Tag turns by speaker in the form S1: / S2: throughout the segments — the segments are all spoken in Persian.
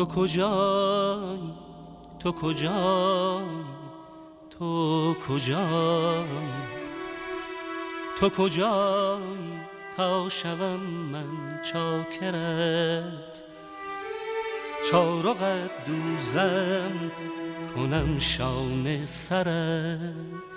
S1: تو کجایی تو کجایی تو کجایی تو کجایی تا شوم من چاکرت چارقت دوزم کنم شانه سرت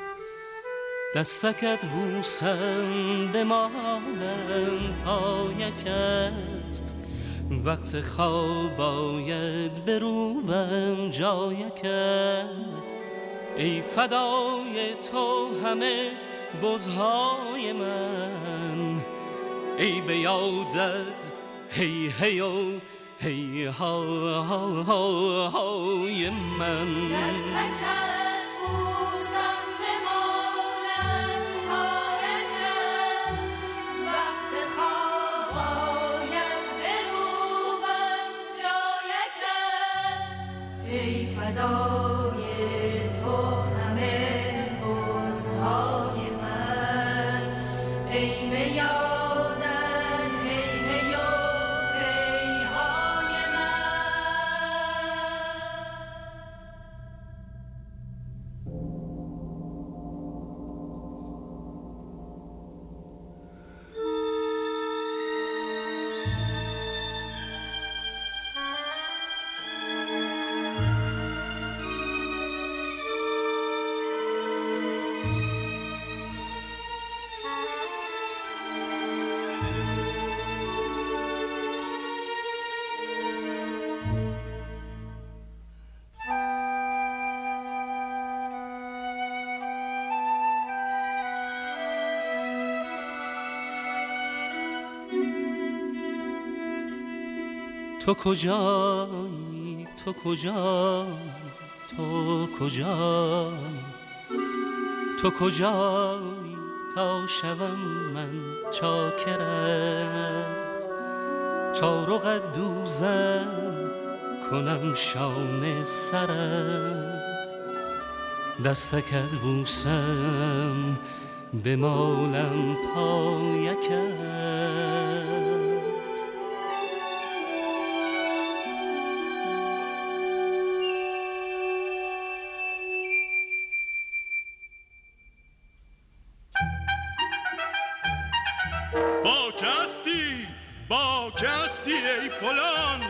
S1: دستکت بوسم بمالم پایکت وقت خواب باید بروبم جایکت ای فدای تو همه بزهای من ای به یادت هی هی و هی ها ها ها های من
S2: دستکت بوسم بمالم پایکت وقت خواب آید بروبم جایکت ای فدای تو همه بزهای من ای به یادت هی هی و هی های من
S1: تو کجایی تو کجایی تو کجایی تو کجایی تا شوم من چاکرت چارقت دوزم کنم شانه سرت دستکت بوسم بمالم پایکت
S3: با کستی ای فلان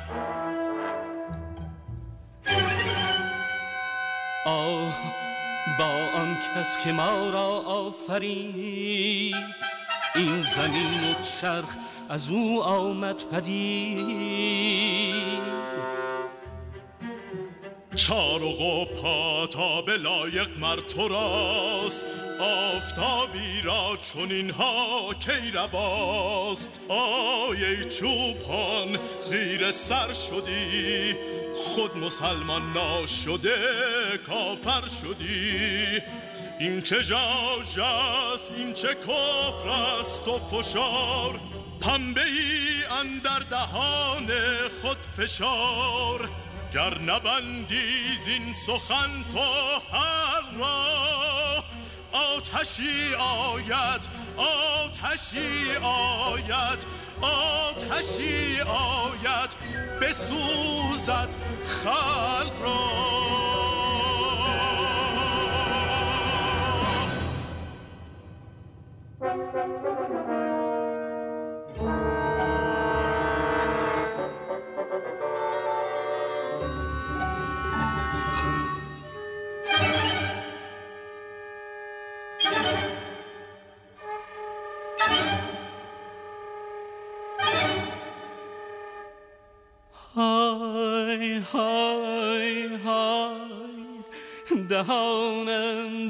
S1: آه با آن کس که ما را آفرید این زمین و چرخ از او آمد پدید
S3: چارق و پاتاب لایق مر تو راست آفتابی را چنین ها کی رواست آی ای چوپان خیره سر شدی خود مسلمان ناشده کافر شدی این چه ژاژ است این چه کفر است و فشار پنبه ای اندر دهان خود فشار گر نبندی زین سخن تو هر را آتشی آید آتشی آید آتشی آید بسوزد خلق را
S1: های های های دهانم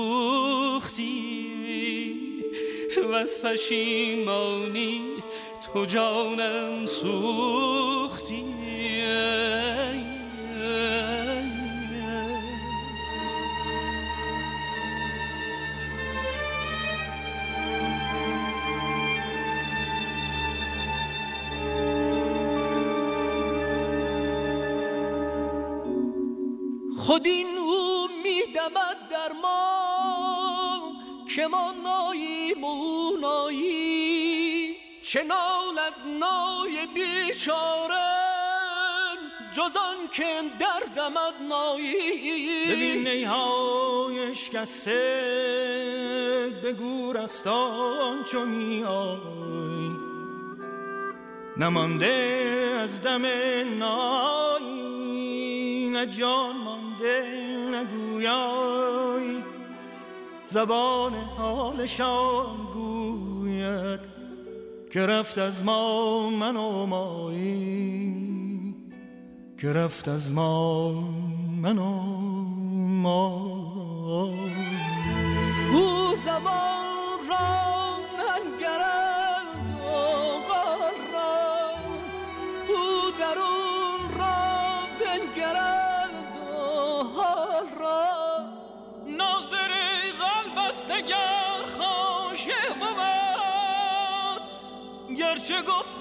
S1: دوختی و از پشیمانی تو جانم سوختی خود این او میدمد در ما که ما ناییم و او نایی چه نالد نای بیچاره جز آن که دردمد مایی.
S4: ببین نیهای شکسته به گورستان چو میای، نمانده از دم نایی، نه جان مانده نگویای. زبان حالشان گوید که رفت از ما من و مایی، که رفت از ما من و مایی.
S1: او زبان را ننگرد و غرد، او درون را بنگرد و حال را. ناظر قلب است اگر خاشع بود، گرچه گفت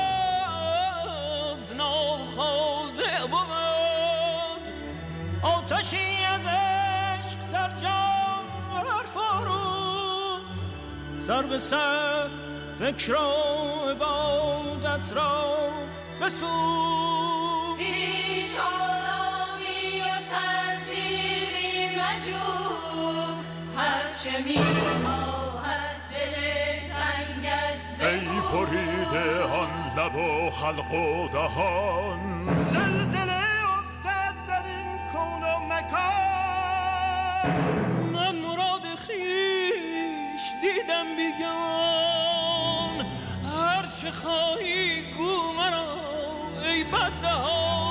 S1: لفظ ناخاضع بود.
S4: آتشی از عشق در جان برفروز، سر به سر فکر و عبادت را بسوز.
S2: هیچ آرامی و ترتیبی مجو، هرچه میخواهد دل تنگت بگو.
S3: ای بریده آن لب و حلق و دهان،
S4: زلزله افتد در این کون و مکان.
S1: من مراد خویش دیدم بیگان، هرچه خواهی گو مرا ای بددهان.